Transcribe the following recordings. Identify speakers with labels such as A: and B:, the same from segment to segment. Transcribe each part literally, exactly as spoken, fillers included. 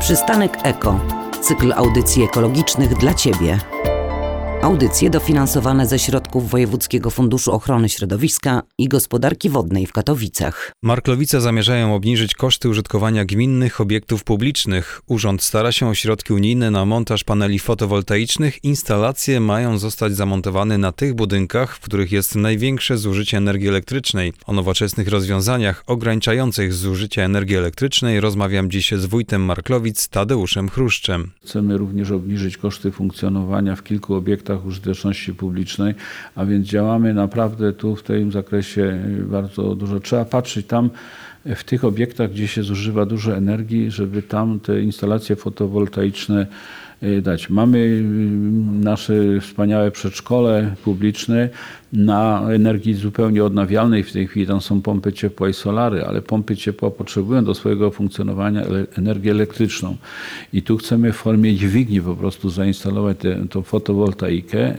A: Przystanek Eko. Cykl audycji ekologicznych dla Ciebie. Audycje dofinansowane ze środków Wojewódzkiego Funduszu Ochrony Środowiska i Gospodarki Wodnej w Katowicach.
B: Marklowice zamierzają obniżyć koszty użytkowania gminnych obiektów publicznych. Urząd stara się o środki unijne na montaż paneli fotowoltaicznych. Instalacje mają zostać zamontowane na tych budynkach, w których jest największe zużycie energii elektrycznej. O nowoczesnych rozwiązaniach ograniczających zużycie energii elektrycznej rozmawiam dziś z wójtem Marklowic Tadeuszem Chruszczem.
C: Chcemy również obniżyć koszty funkcjonowania w kilku obiektach użyteczności publicznej, a więc działamy naprawdę tu w tym zakresie bardzo dużo. Trzeba patrzeć tam w tych obiektach, gdzie się zużywa dużo energii, żeby tam te instalacje fotowoltaiczne dać. Mamy nasze wspaniałe przedszkole publiczne na energii zupełnie odnawialnej. W tej chwili tam są pompy ciepła i solary, ale pompy ciepła potrzebują do swojego funkcjonowania energię elektryczną. I tu chcemy w formie dźwigni po prostu zainstalować tę fotowoltaikę.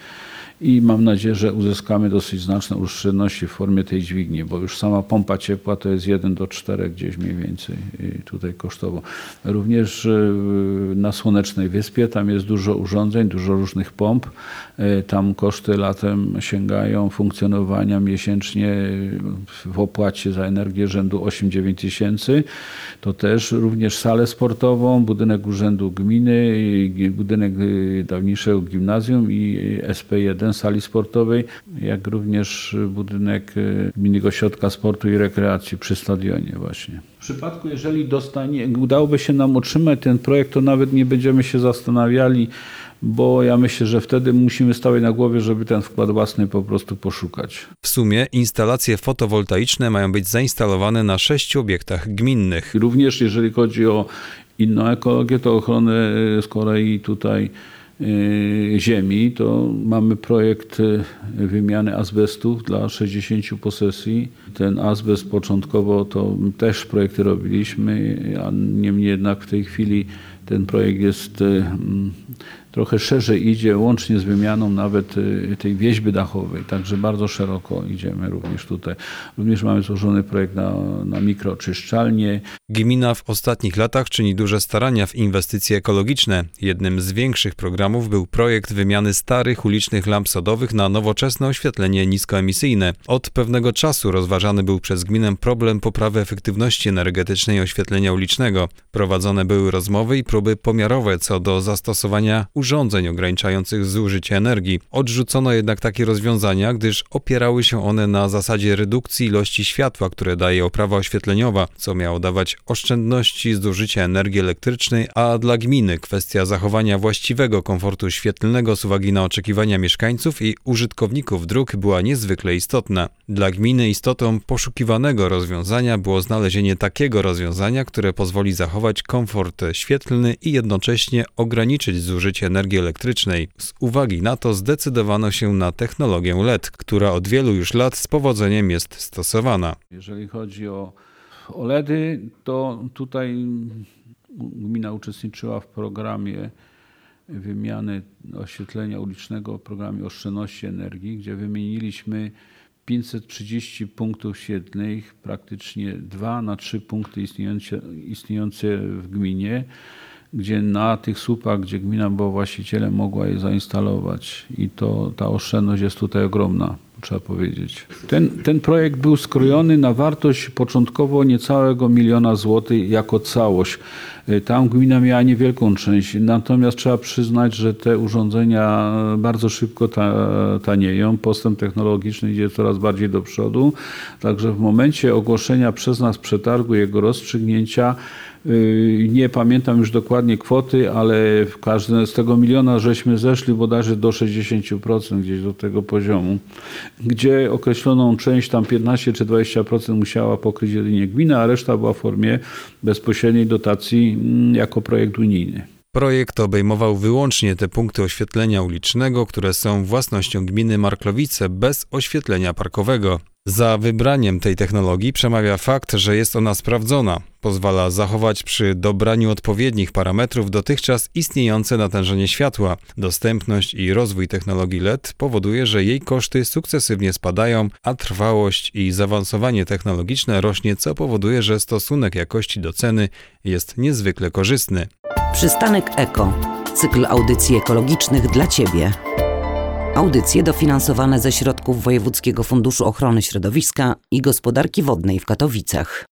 C: I mam nadzieję, że uzyskamy dosyć znaczne oszczędności w formie tej dźwigni, bo już sama pompa ciepła to jest jeden do czterech gdzieś mniej więcej tutaj kosztowo. Również na Słonecznej Wyspie tam jest dużo urządzeń, dużo różnych pomp. Tam koszty latem sięgają funkcjonowania miesięcznie w opłacie za energię rzędu osiem do dziewięciu tysięcy. To też również salę sportową, budynek Urzędu Gminy, budynek dawniejszego gimnazjum i S P jeden sali sportowej, jak również budynek Gminnego Ośrodka Sportu i Rekreacji przy stadionie właśnie. W przypadku, jeżeli dostanie, udałoby się nam otrzymać ten projekt, to nawet nie będziemy się zastanawiali, bo ja myślę, że wtedy musimy stawiać na głowie, żeby ten wkład własny po prostu poszukać.
B: W sumie instalacje fotowoltaiczne mają być zainstalowane na sześciu obiektach gminnych.
C: Również jeżeli chodzi o inną ekologię, to ochronę z kolei tutaj ziemi, to mamy projekt wymiany azbestów dla sześćdziesięciu posesji. Ten azbest początkowo to też projekty robiliśmy, a niemniej jednak w tej chwili ten projekt jest trochę szerzej idzie, łącznie z wymianą nawet tej wieźby dachowej, także bardzo szeroko idziemy również tutaj. Również mamy złożony projekt na, na mikroczyszczalnie.
B: Gmina w ostatnich latach czyni duże starania w inwestycje ekologiczne. Jednym z większych programów był projekt wymiany starych ulicznych lamp sodowych na nowoczesne oświetlenie niskoemisyjne. Od pewnego czasu rozważany był przez gminę problem poprawy efektywności energetycznej oświetlenia ulicznego. Prowadzone były rozmowy i próby pomiarowe co do zastosowania urządzeń ograniczających zużycie energii. Odrzucono jednak takie rozwiązania, gdyż opierały się one na zasadzie redukcji ilości światła, które daje oprawa oświetleniowa, co miało dawać oszczędności zużycia energii elektrycznej, a dla gminy kwestia zachowania właściwego komfortu świetlnego z uwagi na oczekiwania mieszkańców i użytkowników dróg była niezwykle istotna. Dla gminy istotą poszukiwanego rozwiązania było znalezienie takiego rozwiązania, które pozwoli zachować komfort świetlny i jednocześnie ograniczyć zużycie energii elektrycznej. Z uwagi na to zdecydowano się na technologię L E D, która od wielu już lat z powodzeniem jest stosowana.
C: Jeżeli chodzi o, o LEDy, to tutaj gmina uczestniczyła w programie wymiany oświetlenia ulicznego, w programie oszczędności energii, gdzie wymieniliśmy pięćset trzydzieści punktów świetlnych, praktycznie dwa na trzy punkty istniejące, istniejące w gminie, gdzie na tych słupach, gdzie gmina była właścicielem, mogła je zainstalować. I to ta oszczędność jest tutaj ogromna, trzeba powiedzieć. Ten, ten projekt był skrojony na wartość początkowo niecałego miliona złotych jako całość. Tam gmina miała niewielką część, natomiast trzeba przyznać, że te urządzenia bardzo szybko ta, tanieją. Postęp technologiczny idzie coraz bardziej do przodu. Także w momencie ogłoszenia przez nas przetargu, jego rozstrzygnięcia, nie pamiętam już dokładnie kwoty, ale w każdym z tego miliona żeśmy zeszli bodajże do sześćdziesięciu procent gdzieś do tego poziomu, gdzie określoną część, tam piętnaście czy dwadzieścia procent musiała pokryć jedynie gmina, a reszta była w formie bezpośredniej dotacji jako projekt unijny.
B: Projekt obejmował wyłącznie te punkty oświetlenia ulicznego, które są własnością gminy Marklowice bez oświetlenia parkowego. Za wybraniem tej technologii przemawia fakt, że jest ona sprawdzona. Pozwala zachować przy dobraniu odpowiednich parametrów dotychczas istniejące natężenie światła. Dostępność i rozwój technologii L E D powoduje, że jej koszty sukcesywnie spadają, a trwałość i zaawansowanie technologiczne rośnie, co powoduje, że stosunek jakości do ceny jest niezwykle korzystny.
A: Przystanek Eko. Cykl audycji ekologicznych dla Ciebie. Audycje dofinansowane ze środków Wojewódzkiego Funduszu Ochrony Środowiska i Gospodarki Wodnej w Katowicach.